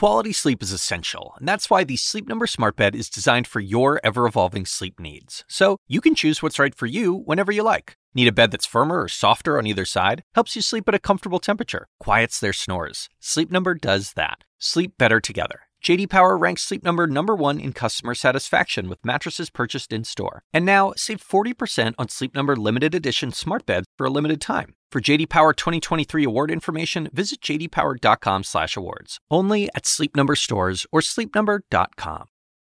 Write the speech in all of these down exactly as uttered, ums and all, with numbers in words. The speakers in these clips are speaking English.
Quality sleep is essential, and that's why the Sleep Number Smart Bed is designed for your ever-evolving sleep needs. So you can choose what's right for you whenever you like. Need a bed that's firmer or softer on either side? Helps you sleep at a comfortable temperature. Quiets their snores. Sleep Number does that. Sleep better together. J D Power ranks Sleep Number number one in customer satisfaction with mattresses purchased in-store. And now, save forty percent on Sleep Number limited edition smart beds for a limited time. For J D Power twenty twenty-three award information, visit j d power dot com slash awards. Only at Sleep Number stores or sleep number dot com.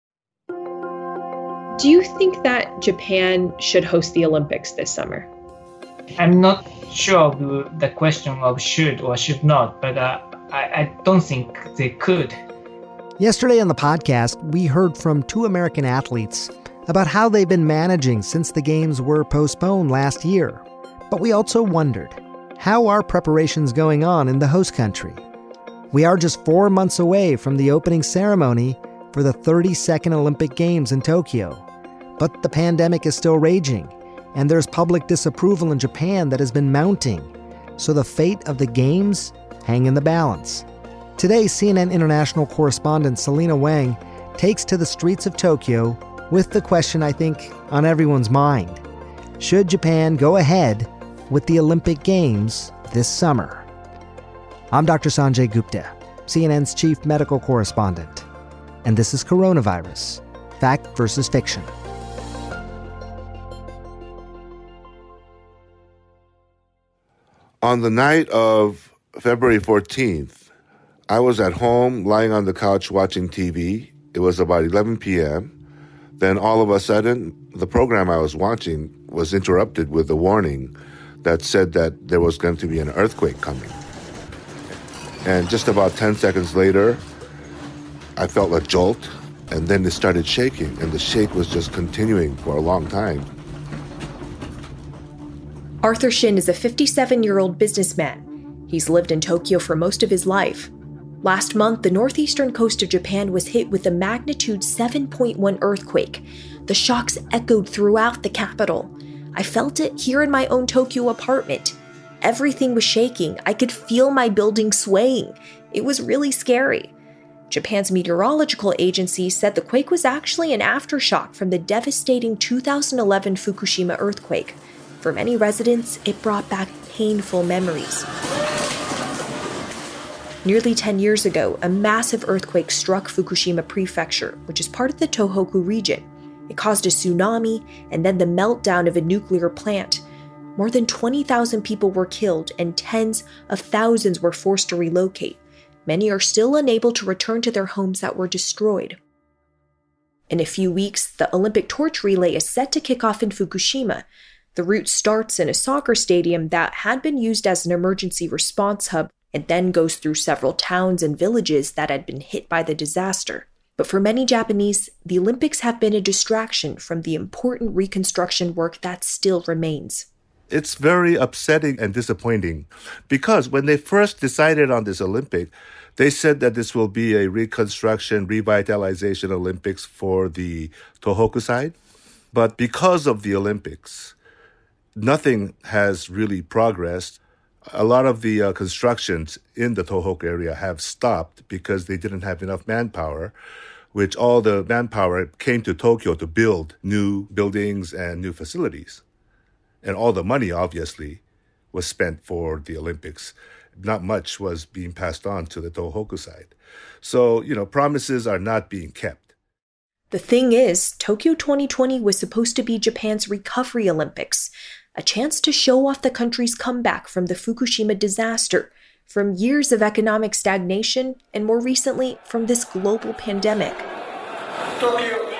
Do you think that Japan should host the Olympics this summer? I'm not sure of the question of should or should not, but uh, I, I don't think they could. Yesterday on the podcast, we heard from two American athletes about how they've been managing since the games were postponed last year. But we also wondered, how are preparations going on in the host country? We are just four months away from the opening ceremony for the thirty-second Olympic Games in Tokyo. But the pandemic is still raging, and there's public disapproval in Japan that has been mounting. So the fate of the Games hang in the balance. Today, C N N international correspondent Selena Wang takes to the streets of Tokyo with the question, I think, on everyone's mind. Should Japan go ahead with the Olympic Games this summer? I'm Doctor Sanjay Gupta, C N N's chief medical correspondent. And this is Coronavirus, Fact versus Fiction. On the night of February fourteenth, I was at home lying on the couch watching T V. It was about eleven p.m. Then all of a sudden, the program I was watching was interrupted with a warning that said that there was going to be an earthquake coming. And just about ten seconds later, I felt a jolt, and then it started shaking, and the shake was just continuing for a long time. Arthur Shin is a fifty-seven-year-old businessman. He's lived in Tokyo for most of his life. Last month, the northeastern coast of Japan was hit with a magnitude seven point one earthquake. The shocks echoed throughout the capital. I felt it here in my own Tokyo apartment. Everything was shaking. I could feel my building swaying. It was really scary. Japan's meteorological agency said the quake was actually an aftershock from the devastating two thousand eleven Fukushima earthquake. For many residents, it brought back painful memories. Nearly ten years ago, a massive earthquake struck Fukushima Prefecture, which is part of the Tohoku region. It caused a tsunami and then the meltdown of a nuclear plant. More than twenty thousand people were killed and tens of thousands were forced to relocate. Many are still unable to return to their homes that were destroyed. In a few weeks, the Olympic torch relay is set to kick off in Fukushima. The route starts in a soccer stadium that had been used as an emergency response hub and then goes through several towns and villages that had been hit by the disaster. But for many Japanese, the Olympics have been a distraction from the important reconstruction work that still remains. It's very upsetting and disappointing because when they first decided on this Olympic, they said that this will be a reconstruction, revitalization Olympics for the Tohoku side. But because of the Olympics, nothing has really progressed. A lot of the uh, constructions in the Tohoku area have stopped because they didn't have enough manpower, which all the manpower came to Tokyo to build new buildings and new facilities. And all the money, obviously, was spent for the Olympics. Not much was being passed on to the Tohoku side. So, you know, promises are not being kept. The thing is, Tokyo twenty twenty was supposed to be Japan's recovery Olympics, a chance to show off the country's comeback from the Fukushima disaster, from years of economic stagnation, and more recently, from this global pandemic. Tokyo.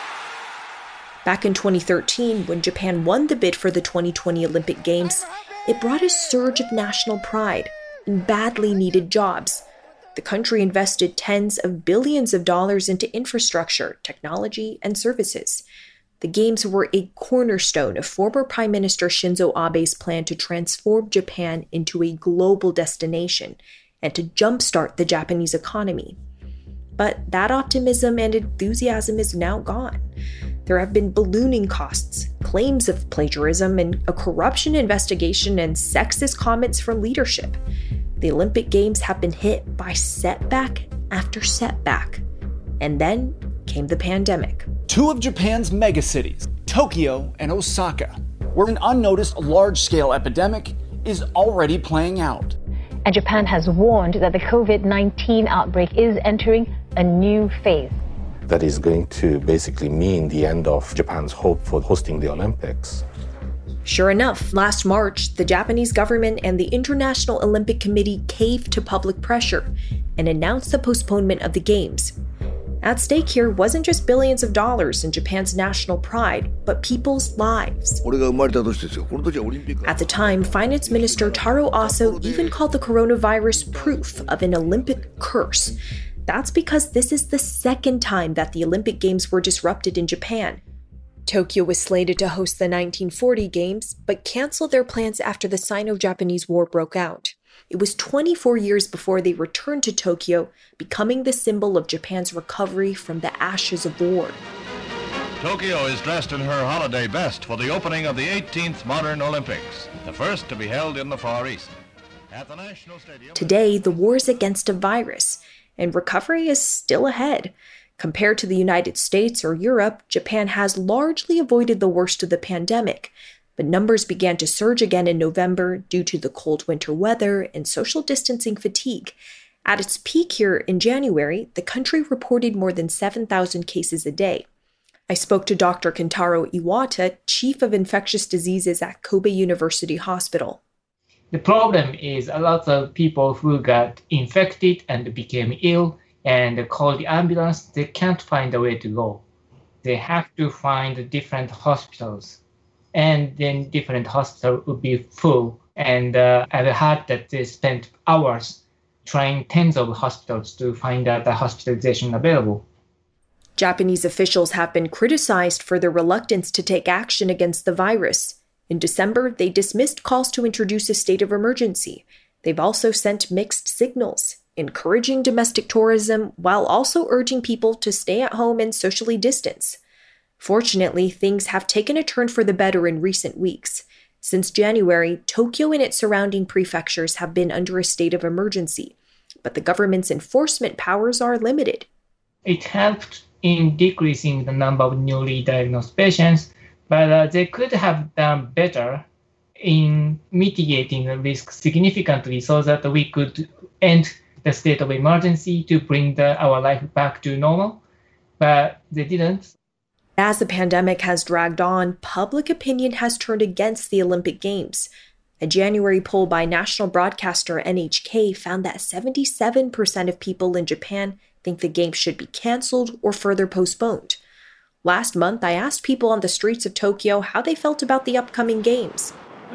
Back in twenty thirteen, when Japan won the bid for the twenty twenty Olympic Games, it brought a surge of national pride and badly needed jobs. The country invested tens of billions of dollars into infrastructure, technology, and services. The Games were a cornerstone of former Prime Minister Shinzo Abe's plan to transform Japan into a global destination and to jumpstart the Japanese economy. But that optimism and enthusiasm is now gone. There have been ballooning costs, claims of plagiarism, and a corruption investigation and sexist comments from leadership. The Olympic Games have been hit by setback after setback. And then came the pandemic. Two of Japan's megacities, Tokyo and Osaka, where an unnoticed large-scale epidemic is already playing out. And Japan has warned that the covid nineteen outbreak is entering a new phase. That is going to basically mean the end of Japan's hope for hosting the Olympics. Sure enough, last March, the Japanese government and the International Olympic Committee caved to public pressure and announced the postponement of the Games. At stake here wasn't just billions of dollars in Japan's national pride, but people's lives. At the time, Finance Minister Taro Aso even called the coronavirus proof of an Olympic curse. That's because this is the second time that the Olympic Games were disrupted in Japan. Tokyo was slated to host the nineteen forty Games, but canceled their plans after the Sino-Japanese War broke out. It was twenty-four years before they returned to Tokyo, becoming the symbol of Japan's recovery from the ashes of war. Tokyo is dressed in her holiday best for the opening of the eighteenth Modern Olympics, the first to be held in the Far East. At the National Stadium... Today, the war is against a virus, and recovery is still ahead. Compared to the United States or Europe, Japan has largely avoided the worst of the pandemic, but numbers began to surge again in November due to the cold winter weather and social distancing fatigue. At its peak here in January, the country reported more than seven thousand cases a day. I spoke to Doctor Kentaro Iwata, Chief of Infectious Diseases at Kobe University Hospital. The problem is a lot of people who got infected and became ill and called the ambulance, they can't find a way to go. They have to find different hospitals. And then different hospitals would be full. And uh, I've heard that they spent hours trying tens of hospitals to find out the hospitalization available. Japanese officials have been criticized for their reluctance to take action against the virus. In December, they dismissed calls to introduce a state of emergency. They've also sent mixed signals, encouraging domestic tourism while also urging people to stay at home and socially distance. Fortunately, things have taken a turn for the better in recent weeks. Since January, Tokyo and its surrounding prefectures have been under a state of emergency, but the government's enforcement powers are limited. It helped in decreasing the number of newly diagnosed patients, but uh, they could have done better in mitigating the risk significantly so that we could end the state of emergency to bring the, our life back to normal, but they didn't. As the pandemic has dragged on, public opinion has turned against the Olympic Games. A January poll by national broadcaster N H K found that seventy-seven percent of people in Japan think the Games should be canceled or further postponed. Last month, I asked people on the streets of Tokyo how they felt about the upcoming Games.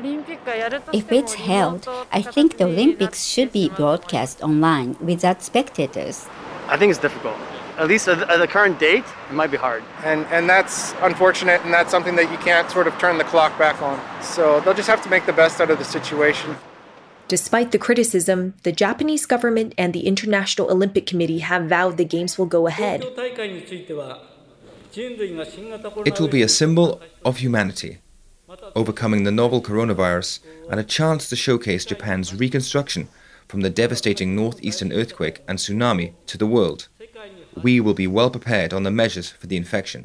If it's held, I think the Olympics should be broadcast online without spectators. I think it's difficult. At least at the current date, it might be hard. And and that's unfortunate, and that's something that you can't sort of turn the clock back on. So they'll just have to make the best out of the situation. Despite the criticism, the Japanese government and the International Olympic Committee have vowed the Games will go ahead. It will be a symbol of humanity, overcoming the novel coronavirus, and a chance to showcase Japan's reconstruction from the devastating northeastern earthquake and tsunami to the world. We will be well prepared on the measures for the infection.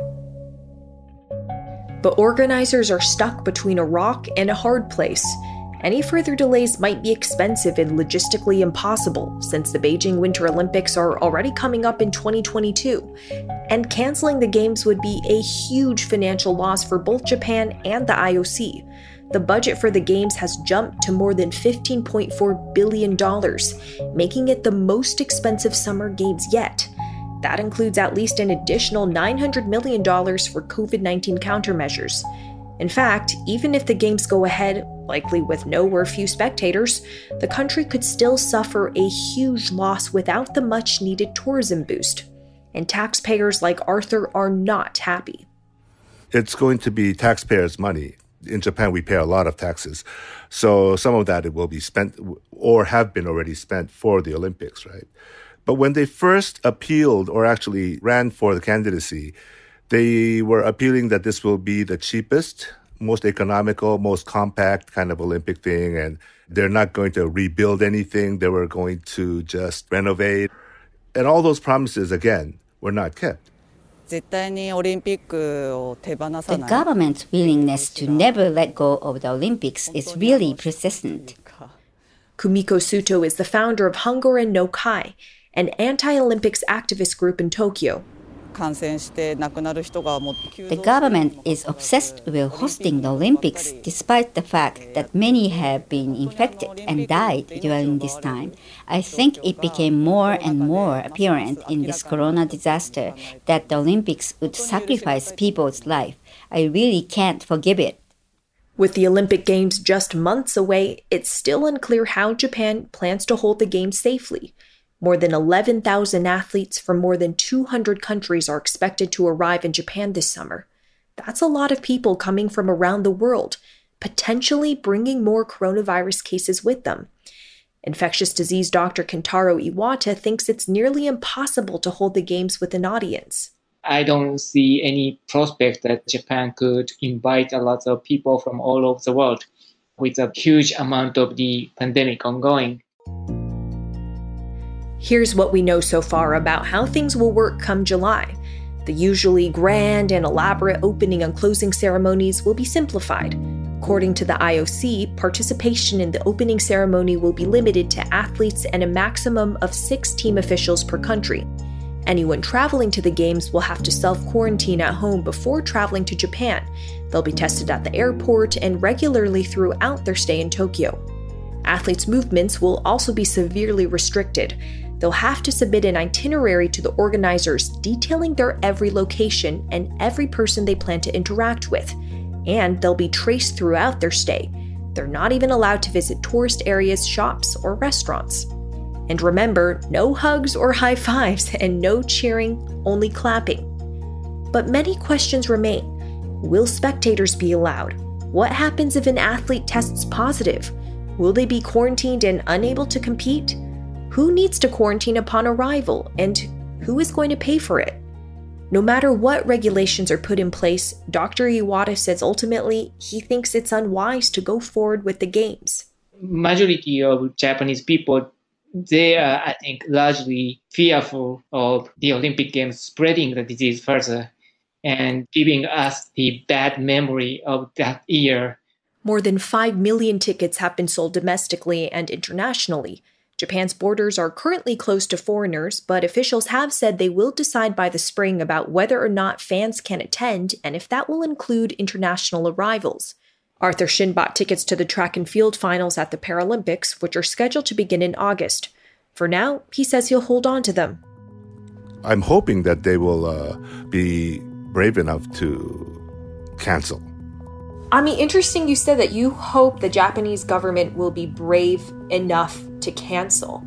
But organizers are stuck between a rock and a hard place. Any further delays might be expensive and logistically impossible, since the Beijing Winter Olympics are already coming up in twenty twenty-two. And canceling the Games would be a huge financial loss for both Japan and the I O C. The budget for the Games has jumped to more than fifteen point four billion dollars, making it the most expensive summer Games yet. That includes at least an additional nine hundred million dollars for covid nineteen countermeasures. In fact, even if the Games go ahead, likely with no or few spectators, the country could still suffer a huge loss without the much-needed tourism boost. And taxpayers like Arthur are not happy. It's going to be taxpayers' money. In Japan, we pay a lot of taxes. So some of that it will be spent or have been already spent for the Olympics, right? But when they first appealed or actually ran for the candidacy, they were appealing that this will be the cheapest, most economical, most compact kind of Olympic thing. And they're not going to rebuild anything. They were going to just renovate. And all those promises, again, were not kept. The government's willingness to never let go of the Olympics is really persistent. Kumiko Suto is the founder of Hungoran no Kai, an anti-Olympics activist group in Tokyo. The government is obsessed with hosting the Olympics despite the fact that many have been infected and died during this time. I think it became more and more apparent in this corona disaster that the Olympics would sacrifice people's life. I really can't forgive it. With the Olympic Games just months away, it's still unclear how Japan plans to hold the Games safely. More than eleven thousand athletes from more than two hundred countries are expected to arrive in Japan this summer. That's a lot of people coming from around the world, potentially bringing more coronavirus cases with them. Infectious disease doctor Kentaro Iwata thinks it's nearly impossible to hold the Games with an audience. I don't see any prospect that Japan could invite a lot of people from all over the world with a huge amount of the pandemic ongoing. Here's what we know so far about how things will work come July. The usually grand and elaborate opening and closing ceremonies will be simplified. According to the I O C, participation in the opening ceremony will be limited to athletes and a maximum of six team officials per country. Anyone traveling to the Games will have to self-quarantine at home before traveling to Japan. They'll be tested at the airport and regularly throughout their stay in Tokyo. Athletes' movements will also be severely restricted. They'll have to submit an itinerary to the organizers detailing their every location and every person they plan to interact with. And they'll be traced throughout their stay. They're not even allowed to visit tourist areas, shops, or restaurants. And remember, no hugs or high fives and no cheering, only clapping. But many questions remain. Will spectators be allowed? What happens if an athlete tests positive? Will they be quarantined and unable to compete? Who needs to quarantine upon arrival, and who is going to pay for it? No matter what regulations are put in place, Doctor Iwata says ultimately he thinks it's unwise to go forward with the Games. Majority of Japanese people, they are, I think, largely fearful of the Olympic Games spreading the disease further and giving us the bad memory of that year. More than five million tickets have been sold domestically and internationally. Japan's borders are currently closed to foreigners, but officials have said they will decide by the spring about whether or not fans can attend and if that will include international arrivals. Arthur Shin bought tickets to the track and field finals at the Paralympics, which are scheduled to begin in August. For now, he says he'll hold on to them. I'm hoping that they will uh, be brave enough to cancel. I mean, interesting you said that you hope the Japanese government will be brave enough to cancel.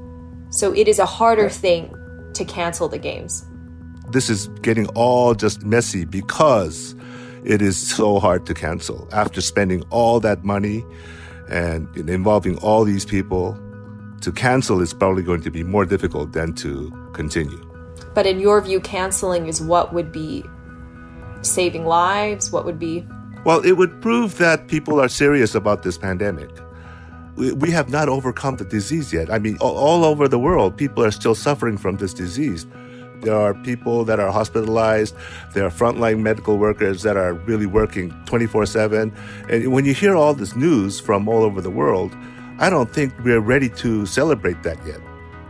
So it is a harder thing to cancel the Games. This is getting all just messy because it is so hard to cancel. After spending all that money and involving all these people, to cancel is probably going to be more difficult than to continue. But in your view, canceling is what would be saving lives? What would be... Well, it would prove that people are serious about this pandemic. We, we have not overcome the disease yet. I mean, all, all over the world, people are still suffering from this disease. There are people that are hospitalized. There are frontline medical workers that are really working twenty-four seven. And when you hear all this news from all over the world, I don't think we're ready to celebrate that yet.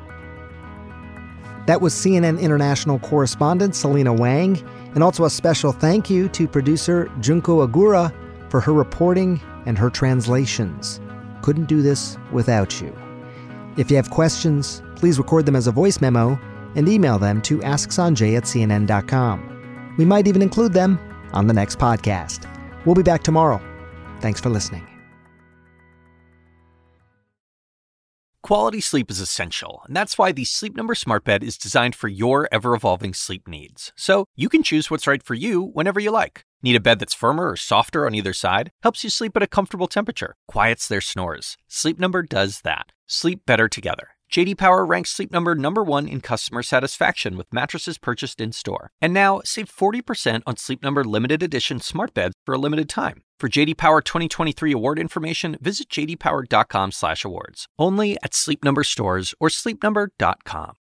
That was C N N International correspondent Selena Wang. And also a special thank you to producer Junko Agura for her reporting and her translations. Couldn't do this without you. If you have questions, please record them as a voice memo and email them to ask sanjay at c n n dot com. We might even include them on the next podcast. We'll be back tomorrow. Thanks for listening. Quality sleep is essential, and that's why the Sleep Number Smart Bed is designed for your ever-evolving sleep needs. So you can choose what's right for you whenever you like. Need a bed that's firmer or softer on either side? Helps you sleep at a comfortable temperature. Quiets their snores. Sleep Number does that. Sleep better together. J D Power ranks Sleep Number number one in customer satisfaction with mattresses purchased in-store. And now, save forty percent on Sleep Number limited edition smart beds for a limited time. For J D Power twenty twenty-three award information, visit j d power dot com slash awards. Only at Sleep Number stores or sleep number dot com.